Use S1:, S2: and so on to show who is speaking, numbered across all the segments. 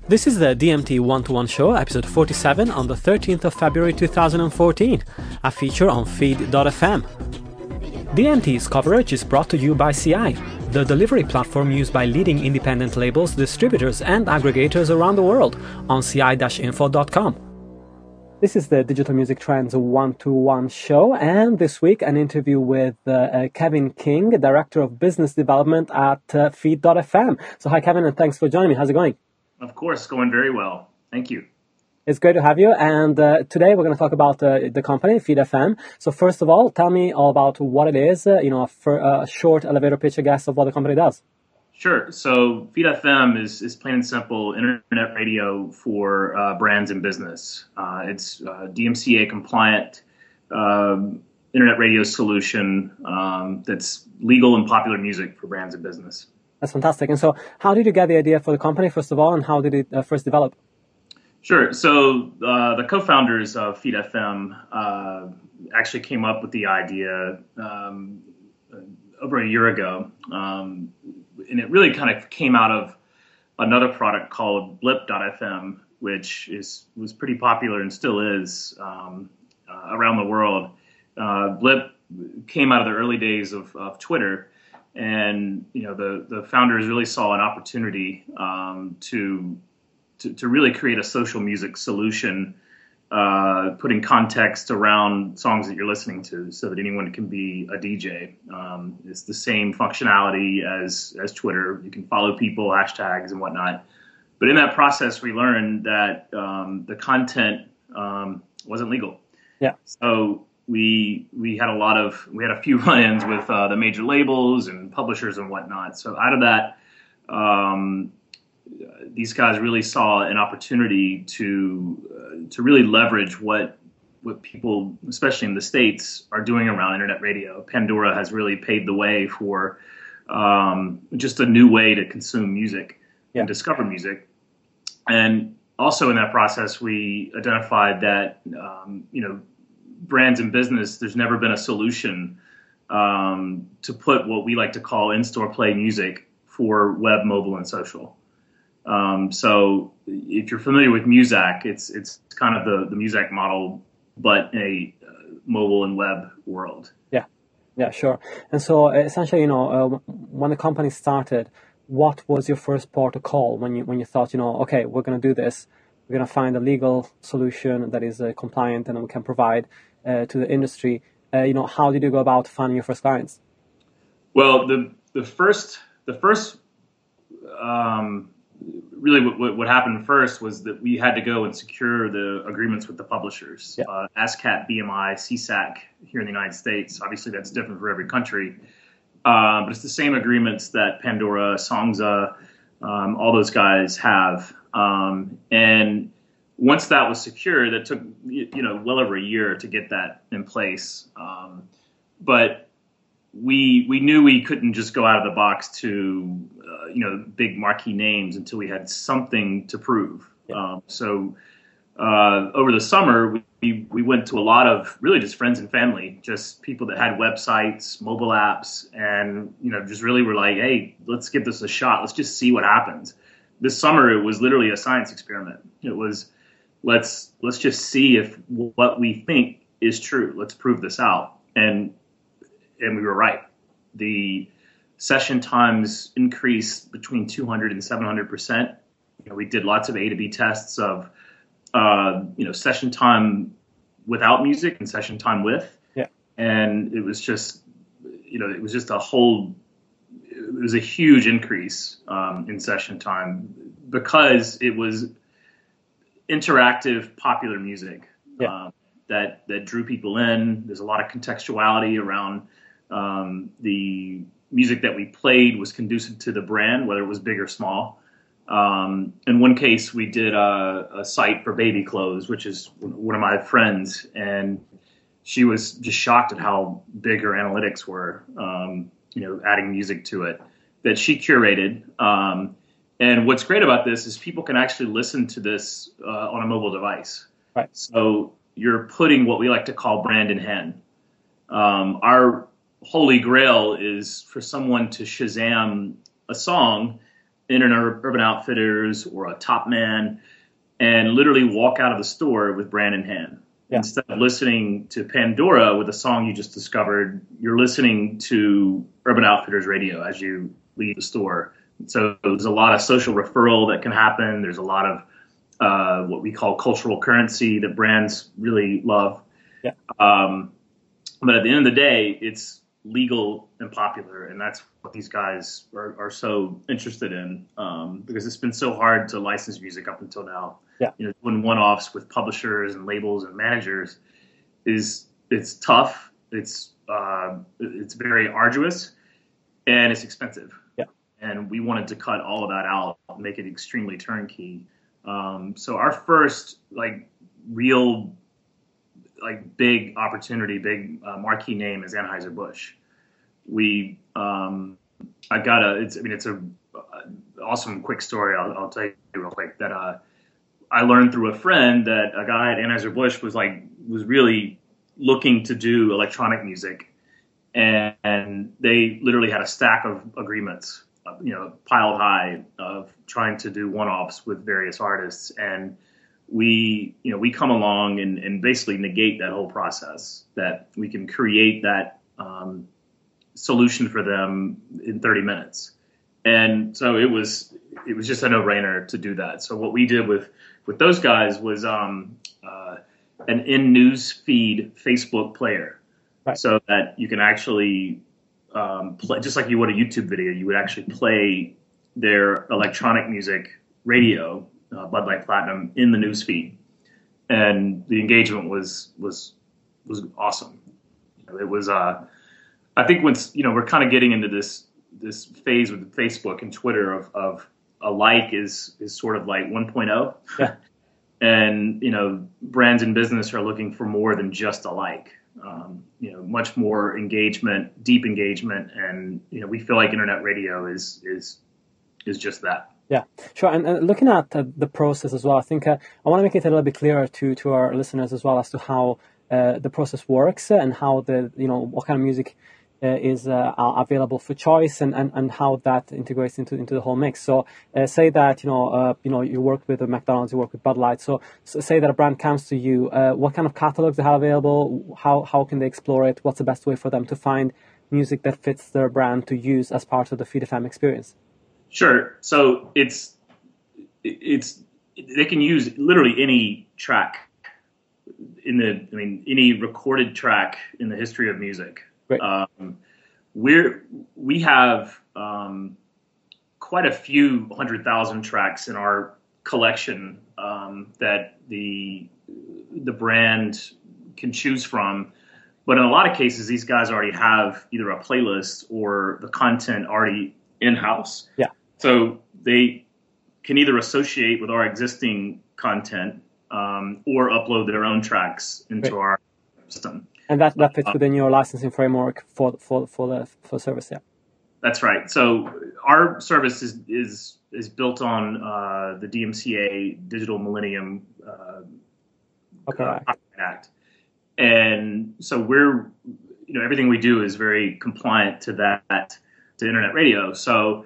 S1: This is the DMT One-to-One Show, episode 47, on the 13th of February 2014, a feature on Feed.fm. DMT's coverage is brought to you by CI, the delivery platform used by leading independent labels, distributors and aggregators around the world on ci-info.com. This is the Digital Music Trends One-to-One Show, and this week an interview with Kevin King, Director of Business Development at Feed.fm. So hi Kevin, and thanks for joining me. How's it going?
S2: Of course, going very well. Thank you.
S1: It's great to have you. And today we're going to talk about the company, Feed.fm. So first of all, tell me all about what it is, a short elevator pitch, I guess, of what the company does.
S2: Sure. So Feed.fm is plain and simple internet radio for brands and business. It's DMCA compliant internet radio solution that's legal and popular music for brands and business.
S1: That's fantastic. And so how did you get the idea for the company, first of all, and how did it first develop?
S2: Sure. So the co-founders of Feed.fm actually came up with the idea over a year ago. And it really kind of came out of another product called Blip.fm, which was pretty popular and still is around the world. Blip came out of the early days of Twitter. And the founders really saw an opportunity to really create a social music solution, putting context around songs that you're listening to, so that anyone can be a DJ. It's the same functionality as Twitter. You can follow people, hashtags, and whatnot. But in that process, we learned that the content wasn't legal.
S1: Yeah. So
S2: we had a few run-ins with the major labels and publishers and whatnot. So out of that, these guys really saw an opportunity to really leverage what people, especially in the States, are doing around internet radio. Pandora has really paved the way for just a new way to consume music and discover music. And also in that process, we identified that brands and business, there's never been a solution to put what we like to call in-store play music for web, mobile, and social. So if you're familiar with Muzak, it's kind of the Muzak model, but a mobile and web world.
S1: Yeah, sure. And so essentially, when the company started, what was your first port of call when you thought, okay, we're going to do this, we're going to find a legal solution that is compliant and we can provide to the industry. How did you go about finding your first clients?
S2: Well, the first really what happened first was that we had to go and secure the agreements with the publishers. ASCAP, BMI, CSAC here in the United States. Obviously, that's different for every country, but it's the same agreements that Pandora, Songza, all those guys have. And once that was secure, that took well over a year to get that in place. But we knew we couldn't just go out of the box to big marquee names until we had something to prove. So over the summer, we went to a lot of really just friends and family, just people that had websites, mobile apps, and just really were like, hey, let's give this a shot. Let's just see what happens. This summer, it was literally a science experiment. It was let's just see if what we think is true. Let's prove this out. And we were right. The session times increased between 200 and 700%. We did lots of A to B tests of session time without music and session time with. Yeah. And it was just it was a huge increase in session time because it was interactive, popular music that drew people in. There's a lot of contextuality around the music that we played was conducive to the brand, whether it was big or small. In one case, we did a site for baby clothes, which is one of my friends, and she was just shocked at how big her analytics were, adding music to it, that she curated. And what's great about this is people can actually listen to this on a mobile device.
S1: Right.
S2: So you're putting what we like to call brand in hand. Our holy grail is for someone to Shazam a song in an Urban Outfitters or a Top Man and literally walk out of the store with brand in hand. Yeah. Instead of listening to Pandora with a song you just discovered, you're listening to Urban Outfitters radio as you leave the store. So there's a lot of social referral that can happen. There's a lot of what we call cultural currency that brands really love. Yeah. But at the end of the day, it's legal and popular, and that's what these guys are so interested in, because it's been so hard to license music up until now. Yeah. You know, doing one-offs with publishers and labels and managers it's tough. It's very arduous, and it's expensive. Yeah. And we wanted to cut all of that out, make it extremely turnkey. So our first real big opportunity, big marquee name is Anheuser-Busch. It's a awesome quick story. I'll tell you real quick that I learned through a friend that a guy at Anheuser-Busch was really looking to do electronic music, and they literally had a stack of agreements, piled high, of trying to do one-offs with various artists. And we come along and basically negate that whole process, that we can create that solution for them in 30 minutes. And so it was just a no-brainer to do that. So what we did with those guys was an in-news feed Facebook player, right, so that you can actually play, just like you would a YouTube video, you would actually play their electronic music radio, Bud Light Platinum, in the news feed. And the engagement was awesome. It was I think once we're kind of getting into this phase with Facebook and Twitter of a like is sort of like 1.0. Yeah. And brands and business are looking for more than just a like. Much more engagement, deep engagement, and we feel like internet radio is just that.
S1: Yeah, sure. And looking at the process as well, I think I want to make it a little bit clearer to our listeners as well as to how the process works and how what kind of music is available for choice and how that integrates into the whole mix. So say that you work with McDonald's, you work with Bud Light. So say that a brand comes to you, what kind of catalogs they have available? How can they explore it? What's the best way for them to find music that fits their brand to use as part of the Feed FM experience?
S2: Sure. So it's they can use literally any track any recorded track in the history of music. Right. We have quite a few 100,000 tracks in our collection that the brand can choose from. But in a lot of cases, these guys already have either a playlist or the content already in-house. Yeah. So they can either associate with our existing content or upload their own tracks into our system.
S1: And that fits within your licensing framework for the service, yeah.
S2: That's right. So our service is built on the DMCA Digital Millennium Copyright Act, and so we're everything we do is very compliant to that, to internet radio. So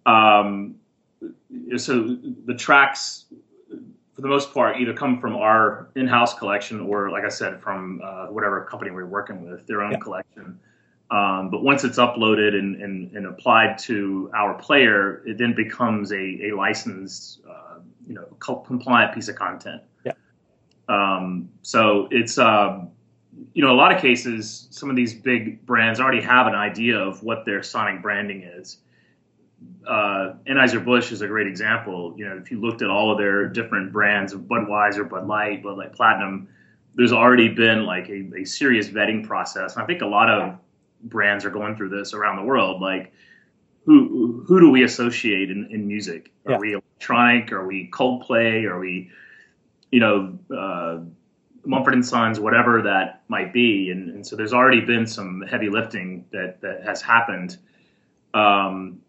S2: so the tracks, for the most part, either come from our in-house collection or, like I said, from whatever company we're working with, their own collection. But once it's uploaded and applied to our player, it then becomes a licensed, compliant piece of content. Yeah. So it's, a lot of cases, some of these big brands already have an idea of what their sonic branding is. Anheuser-Busch is a great example. If you looked at all of their different brands of Budweiser, Bud Light Platinum, there's already been like a serious vetting process. And I think a lot of brands are going through this around the world. Like, who do we associate in music? Are we electronic? Are we Coldplay? Are we, Mumford & Sons, whatever that might be? And so there's already been some heavy lifting that has happened.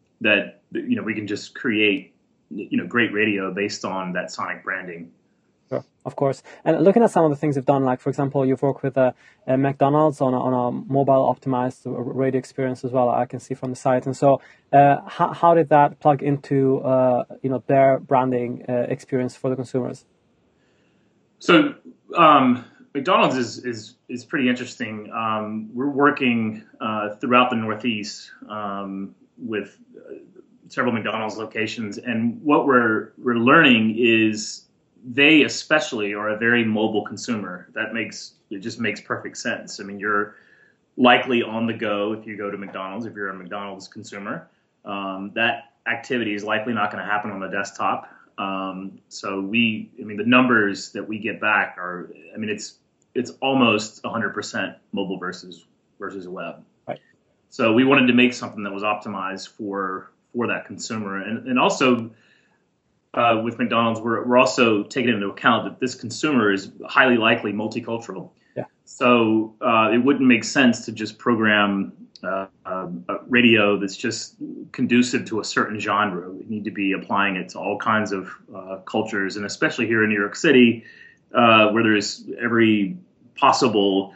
S2: That we can just create great radio based on that sonic branding.
S1: Sure, of course. And looking at some of the things you've done, like for example, you've worked with McDonald's on a mobile optimized radio experience as well. I can see from the site. And so, how did that plug into their branding experience for the consumers?
S2: So McDonald's is pretty interesting. We're working throughout the Northeast with several McDonald's locations, and what we're learning is they especially are a very mobile consumer. It just makes perfect sense. I mean, you're likely on the go if you go to McDonald's, if you're a McDonald's consumer. That activity is likely not going to happen on the desktop. So the numbers that we get back are, it's almost 100% mobile versus web.
S1: Right.
S2: So we wanted to make something that was optimized for that consumer, and also with McDonald's, we're also taking into account that this consumer is highly likely multicultural.
S1: Yeah.
S2: So it wouldn't make sense to just program a radio that's just conducive to a certain genre. We need to be applying it to all kinds of cultures, and especially here in New York City, where there's every possible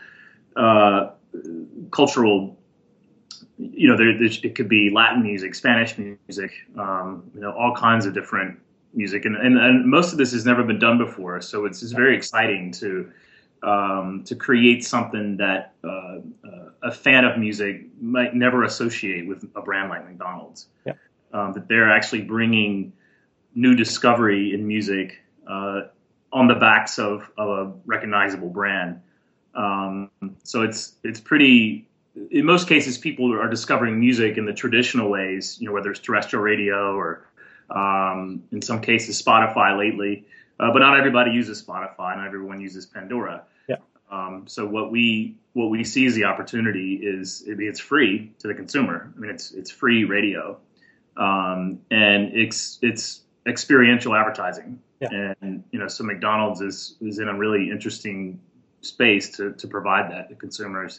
S2: cultural. It could be Latin music, Spanish music, all kinds of different music, and most of this has never been done before. So it's very exciting to create something that a fan of music might never associate with a brand like McDonald's.
S1: Yeah.
S2: That they're actually bringing new discovery in music on the backs of a recognizable brand. So it's pretty. In most cases, people are discovering music in the traditional ways, whether it's terrestrial radio or in some cases Spotify lately. But not everybody uses Spotify. Not everyone uses Pandora.
S1: Yeah.
S2: So what we see as the opportunity is it's free to the consumer. I mean, it's free radio, and it's experiential advertising.
S1: Yeah.
S2: And so McDonald's is in a really interesting space to provide that to consumers.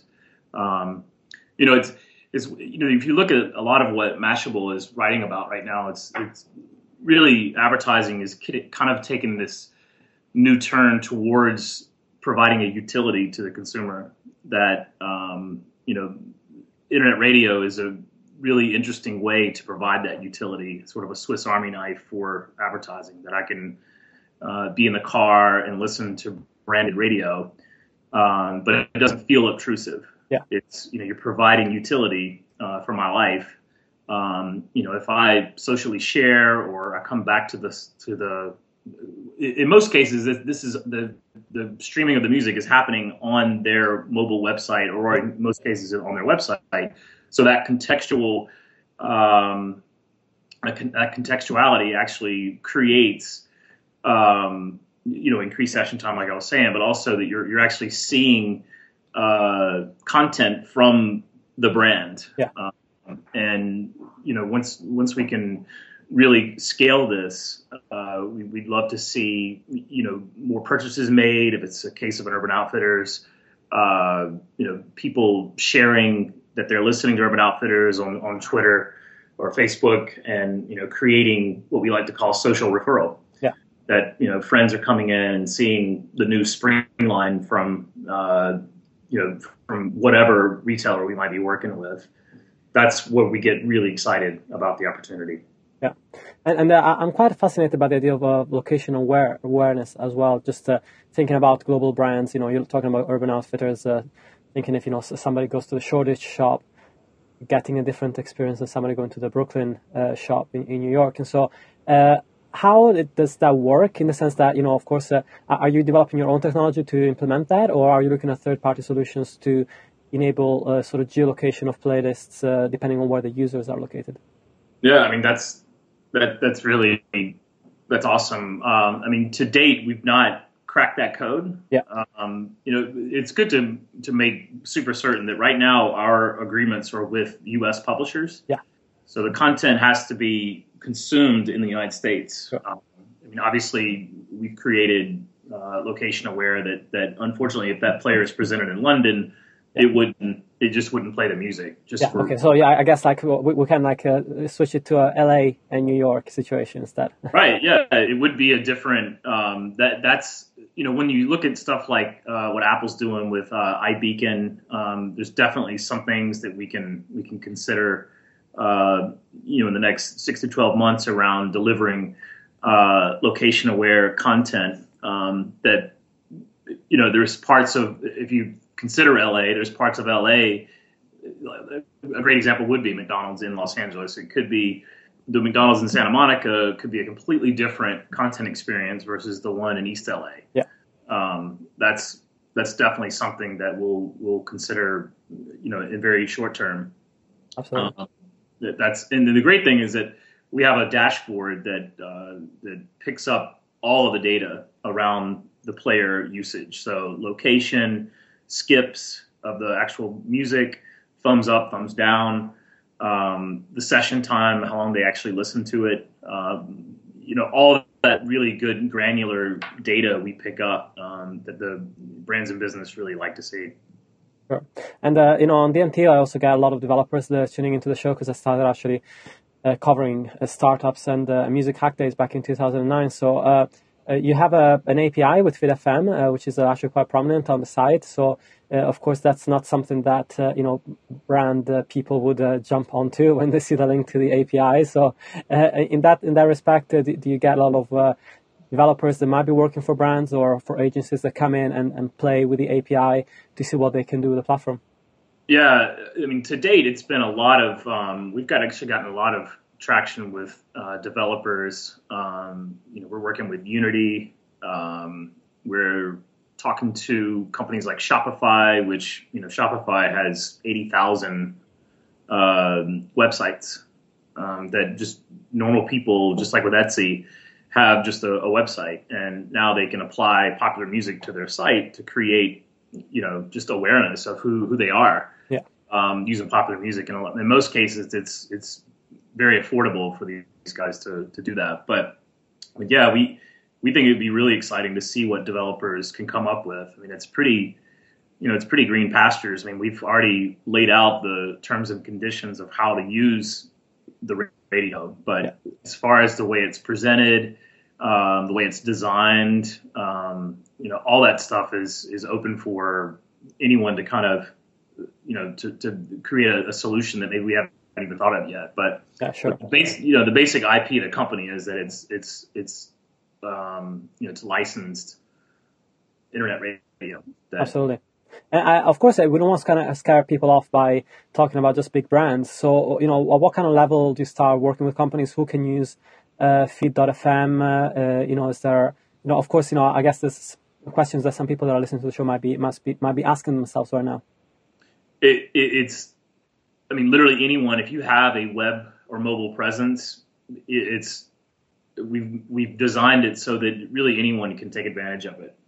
S2: If you look at a lot of what Mashable is writing about right now, it's really advertising is kind of taking this new turn towards providing a utility to the consumer. That internet radio is a really interesting way to provide that utility, sort of a Swiss Army knife for advertising. That I can be in the car and listen to branded radio, but it doesn't feel obtrusive.
S1: Yeah.
S2: It's, you're providing utility for my life. If I socially share or I come back in most cases, this is the streaming of the music is happening on their mobile website, or in most cases on their website. So that contextuality actually creates, increased session time, like I was saying, but also that you're actually seeing content from the brand.
S1: Yeah.
S2: And once we can really scale this, we'd love to see more purchases made. If it's a case of an Urban Outfitters, people sharing that they're listening to Urban Outfitters on Twitter or Facebook, and creating what we like to call social referral.
S1: Yeah.
S2: That friends are coming in and seeing the new spring line from whatever retailer we might be working with. That's where we get really excited about the opportunity.
S1: Yeah, and I'm quite fascinated by the idea of location awareness as well. Just thinking about global brands, you're talking about Urban Outfitters, thinking if somebody goes to the Shoreditch shop, getting a different experience than somebody going to the Brooklyn shop in New York. And so how does that work, in the sense that, of course, are you developing your own technology to implement that, or are you looking at third-party solutions to enable sort of geolocation of playlists depending on where the users are located?
S2: Yeah, I mean, that's awesome. To date, we've not cracked that code.
S1: Yeah.
S2: It's good to make super certain that right now our agreements are with U.S. publishers.
S1: Yeah.
S2: So the content has to be consumed in the United States.
S1: Sure.
S2: Obviously, we've created location aware that unfortunately, if that player is presented in London, it just wouldn't play the music.
S1: Okay. So I guess like we can like switch it to a LA and New York situation instead.
S2: Right. Yeah. It would be a different, that's, when you look at stuff like what Apple's doing with iBeacon, there's definitely some things that we can consider, in the next 6 to 12 months around delivering location aware content that, there's parts of, if you consider LA, there's parts of LA. A great example would be McDonald's in Los Angeles. It could be the McDonald's in Santa Monica could be a completely different content experience versus the one in East LA.
S1: Yeah.
S2: That's definitely something that we'll consider, in very short term.
S1: Absolutely.
S2: And the great thing is that we have a dashboard that picks up all of the data around the player usage. So location, skips of the actual music, thumbs up, thumbs down, the session time, how long they actually listen to it, all that really good granular data we pick up that the brands and business really like to see.
S1: Sure. And, on DMT, I also get a lot of developers that are tuning into the show because I started actually covering startups and music hack days back in 2009. So you have an API with FeedFM, which is actually quite prominent on the site. So, of course, that's not something that, brand people would jump onto when they see the link to the API. So in that respect, do you get a lot of developers that might be working for brands or for agencies that come in and play with the API to see what they can do with the platform?
S2: Yeah, I mean, to date, it's been a lot of, we've actually gotten a lot of traction with developers. We're working with Unity. We're talking to companies like Shopify, which, Shopify has 80,000 websites that just normal people, just like with Etsy, have just a website. And now they can apply popular music to their site to create, just awareness of who they are.
S1: Yeah.
S2: Using popular music. And in most cases, it's very affordable for these guys to do that. But yeah, we think it'd be really exciting to see what developers can come up with. I mean, it's pretty green pastures. I mean, we've already laid out the terms and conditions of how to use the radio, but as far as the way it's presented, the way it's designed, all that stuff is open for anyone to kind of, to create a solution that maybe we haven't even thought of yet. But
S1: sure.
S2: The basic IP of the company is that it's licensed internet radio.
S1: Absolutely. And of course, we don't want to kind of scare people off by talking about just big brands. So, what kind of level do you start working with companies who can use Feed.fm? Is there, of course, I guess there's questions that some people that are listening to the show might be asking themselves right now.
S2: It's, I mean, literally anyone. If you have a web or mobile presence, we've designed it so that really anyone can take advantage of it.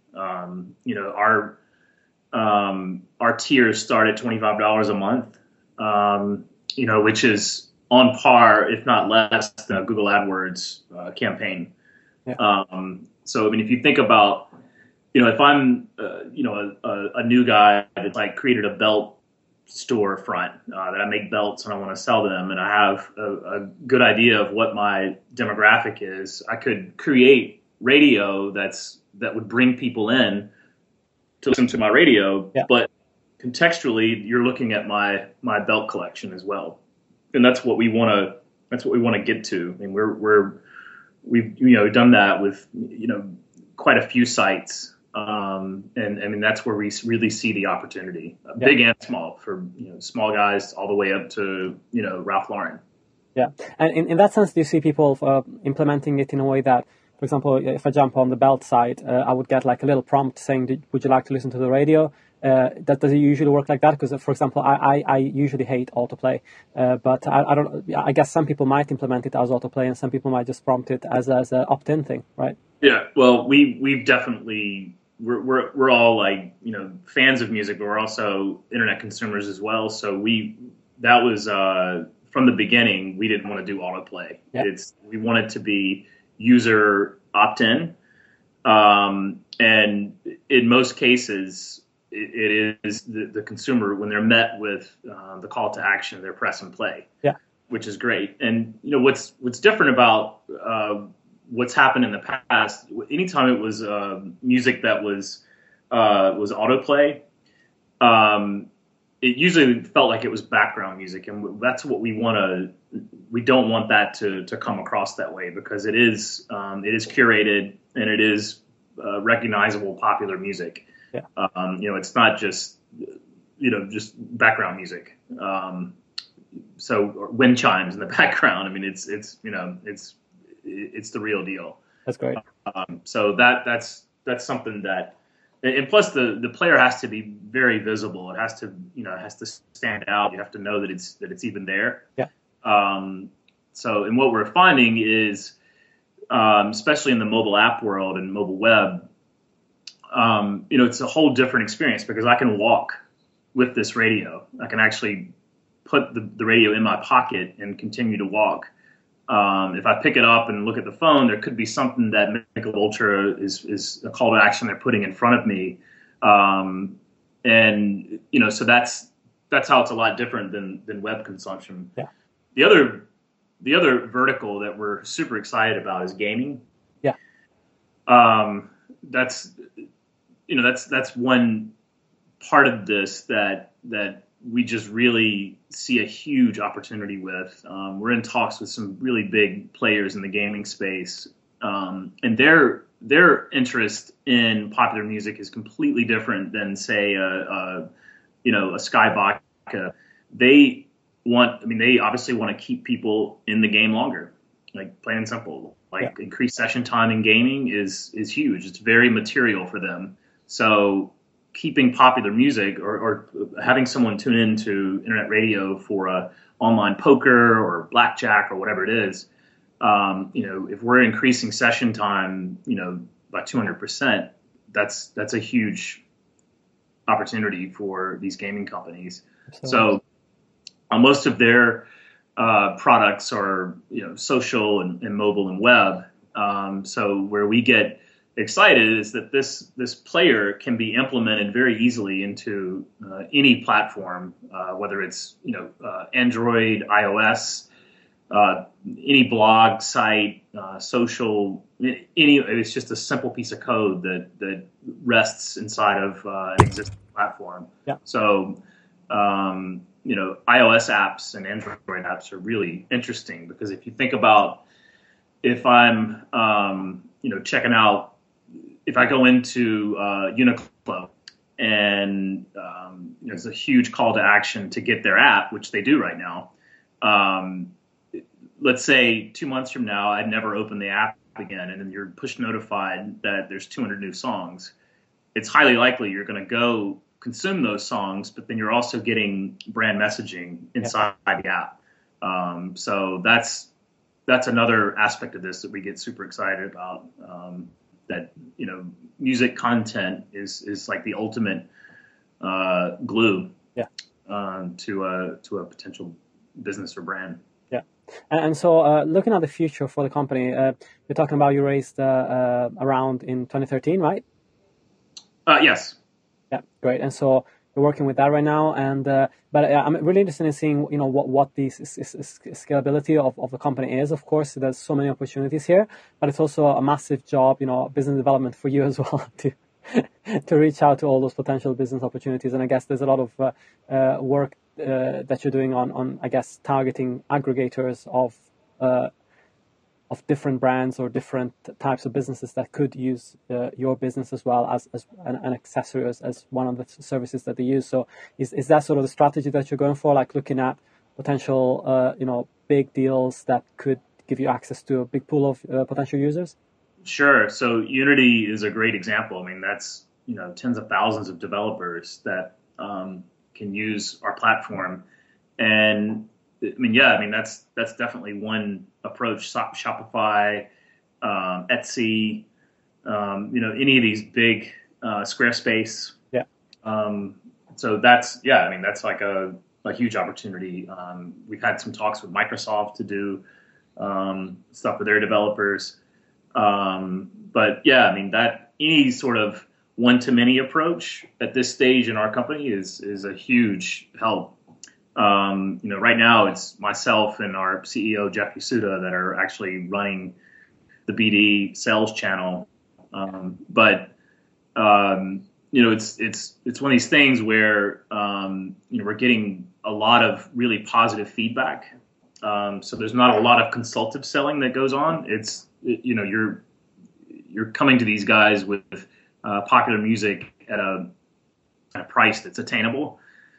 S2: Our tiers start at $25 a month, which is on par, if not less, than a Google AdWords campaign.
S1: Yeah.
S2: So, I mean, if you think about, if I'm, a new guy that's like created a belt storefront that I make belts and I want to sell them, and I have a good idea of what my demographic is, I could create radio that would bring people in to listen to my radio, but contextually, you're looking at my belt collection as well, and that's what we want to get to. I mean, we've done that with quite a few sites, and I mean that's where we really see the opportunity, big and small, for small guys all the way up to Ralph Lauren.
S1: Yeah, and in that sense, do you see people implementing it in a way that, for example, if I jump on the belt side, I would get like a little prompt saying, would you like to listen to the radio? Does it usually work like that? Because, for example, I usually hate autoplay, but I guess some people might implement it as autoplay and some people might just prompt it as an opt-in thing, right?
S2: Yeah, well, we've definitely, we're all like, fans of music, but we're also internet consumers as well. So that was, from the beginning, we didn't want to do autoplay. Yeah. We want it to be user opt-in, and in most cases, it is the consumer, when they're met with the call to action, they're press and play,
S1: Yeah.
S2: which is great. And what's different about what's happened in the past, anytime it was music that was autoplay, it usually felt like it was background music, and that's what we don't want that to come across that way, because it is curated, and it is recognizable popular music.
S1: Yeah.
S2: It's not just just background music. So wind chimes in the background. I mean, it's the real deal.
S1: That's great.
S2: So that's something that, and plus the player has to be very visible. It has to stand out. You have to know that it's even there.
S1: Yeah.
S2: So, and what we're finding is, especially in the mobile app world and mobile web, it's a whole different experience, because I can walk with this radio. I can actually put the radio in my pocket and continue to walk. If I pick it up and look at the phone, there could be something that Michelob Ultra is a call to action they're putting in front of me. So that's how it's a lot different than web consumption.
S1: Yeah.
S2: The other vertical that we're super excited about is gaming.
S1: Yeah.
S2: That's one part of this that we just really see a huge opportunity with. We're in talks with some really big players in the gaming space, and their interest in popular music is completely different than, say, a Sky Vodka. They obviously want to keep people in the game longer, like plain and simple. Like, yeah. Increased session time in gaming is huge. It's very material for them. So keeping popular music or having someone tune into internet radio for online poker or blackjack or whatever it is, if we're increasing session time, by 200%, that's a huge opportunity for these gaming companies. Absolutely. So most of their products are, social and mobile and web. So where we get excited is that this player can be implemented very easily into any platform, whether it's Android, iOS, any blog site, social, it's just a simple piece of code that rests inside of an existing platform.
S1: Yeah.
S2: So iOS apps and Android apps are really interesting, because if you think about, if I'm checking out, if I go into Uniqlo and there's a huge call to action to get their app, which they do right now. Let's say 2 months from now, I'd never open the app again, and then you're push notified that there's 200 new songs. It's highly likely you're going to go consume those songs, but then you're also getting brand messaging inside the app. So that's another aspect of this that we get super excited about. That music content is like the ultimate glue to a potential business or brand.
S1: Yeah, and so looking at the future for the company, you're talking about you raised around in 2013, right?
S2: Yes.
S1: Yeah, great. And so you're working with that right now, and but I'm really interested in seeing what the scalability of the company is. Of course, there's so many opportunities here, but it's also a massive job, business development for you as well to reach out to all those potential business opportunities. And I guess there's a lot of work that you're doing on I guess targeting aggregators of different brands or different types of businesses that could use your business as well as an accessory as one of the services that they use. So is that sort of the strategy that you're going for, like looking at potential big deals that could give you access to a big pool of potential users?
S2: Sure. So Unity is a great example. I mean, that's tens of thousands of developers that can use our platform, and that's definitely one approach. Shopify, Etsy, any of these big Squarespace.
S1: Yeah.
S2: So that's like a huge opportunity. We've had some talks with Microsoft to do stuff with their developers. But yeah, that any sort of one-to-many approach at this stage in our company is a huge help. Right now it's myself and our CEO Jeff Yasuda that are actually running the BD sales channel. It's one of these things where we're getting a lot of really positive feedback. So there's not a lot of consultative selling that goes on. You're coming to these guys with popular music at a price that's attainable.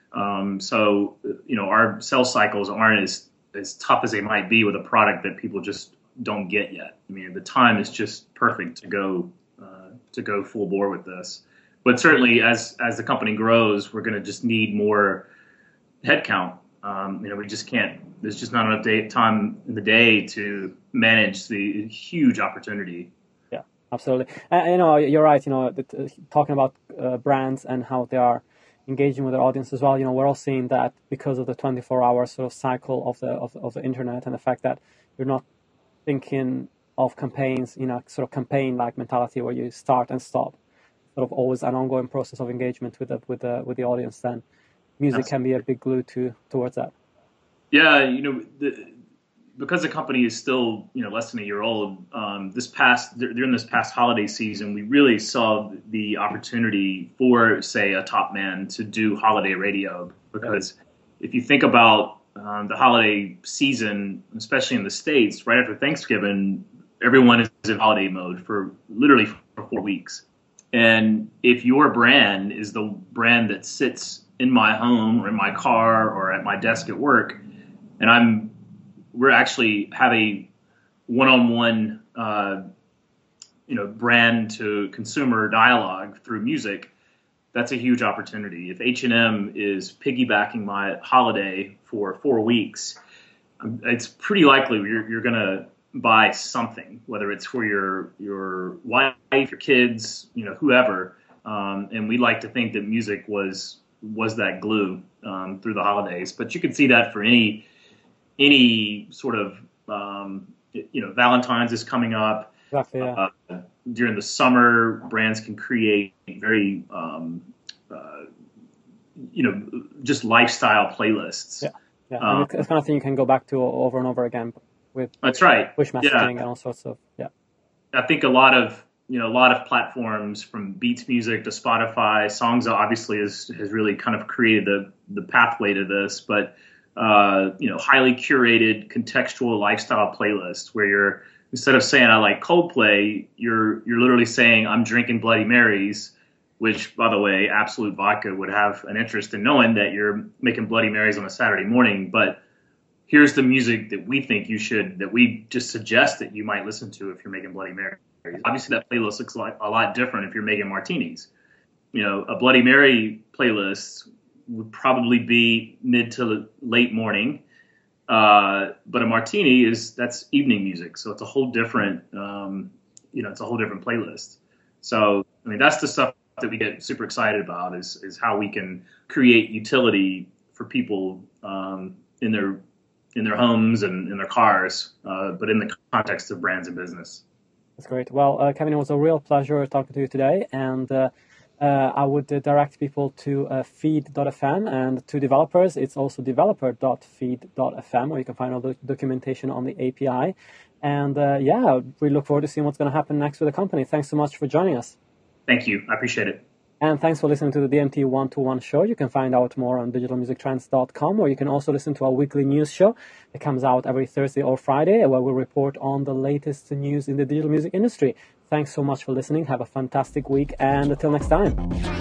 S2: Our sales cycles aren't as tough as they might be with a product that people just don't get yet. I mean, the time is just perfect to go full bore with this. But certainly, as the company grows, we're going to just need more headcount. We just can't. There's just not enough time in the day to manage the huge opportunity.
S1: Yeah, absolutely. You're right. Talking about brands and how they are engaging with their audience as well. We're all seeing that because of the 24-hour sort of cycle of the internet, and the fact that you're not thinking of campaigns, sort of campaign-like mentality where you start and stop, sort of always an ongoing process of engagement with the audience. Then music can be a big glue towards that.
S2: Yeah, because the company is still less than a year old. During this past holiday season, we really saw the opportunity for, say, a top man to do holiday radio. Because if you think about the holiday season, especially in the States, right after Thanksgiving, everyone is in holiday mode for 4 weeks. And if your brand is the brand that sits in my home or in my car or at my desk at work, and we're actually have a one-on-one, brand to consumer dialogue through music, that's a huge opportunity. If H&M is piggybacking my holiday for 4 weeks, it's pretty likely you're going to buy something, whether it's for your wife, your kids, whoever. And we like to think that music was that glue through the holidays. But you can see that for any sort of Valentine's is coming up.
S1: Exactly, yeah.
S2: During the summer, brands can create very just lifestyle playlists.
S1: Yeah. And it's kind of thing you can go back to over and over again with
S2: that's right.
S1: Push messaging and all sorts of
S2: I think a lot of platforms, from Beats Music to Spotify, Songs obviously has really kind of created the pathway to this, but highly curated contextual lifestyle playlists where you're, instead of saying I like Coldplay, you're literally saying I'm drinking Bloody Marys, which, by the way, Absolute Vodka would have an interest in knowing that you're making Bloody Marys on a Saturday morning, but here's the music that we think that we just suggest that you might listen to if you're making Bloody Marys. Obviously, that playlist looks like a lot different if you're making martinis. A Bloody Mary playlist would probably be mid to late morning, but a martini that's evening music, so it's a whole different, it's a whole different playlist. So, that's the stuff that we get super excited about is how we can create utility for people in their homes and in their cars, but in the context of brands and business.
S1: That's great. Well, Kevin, it was a real pleasure talking to you today, and I would direct people to feed.fm, and to developers, it's also developer.feed.fm, where you can find all the documentation on the API. And we look forward to seeing what's going to happen next with the company. Thanks so much for joining us.
S2: Thank you. I appreciate it.
S1: And thanks for listening to the DMT One-to-One show. You can find out more on digitalmusictrends.com, or you can also listen to our weekly news show that comes out every Thursday or Friday, where we report on the latest news in the digital music industry. Thanks so much for listening. Have a fantastic week, and until next time.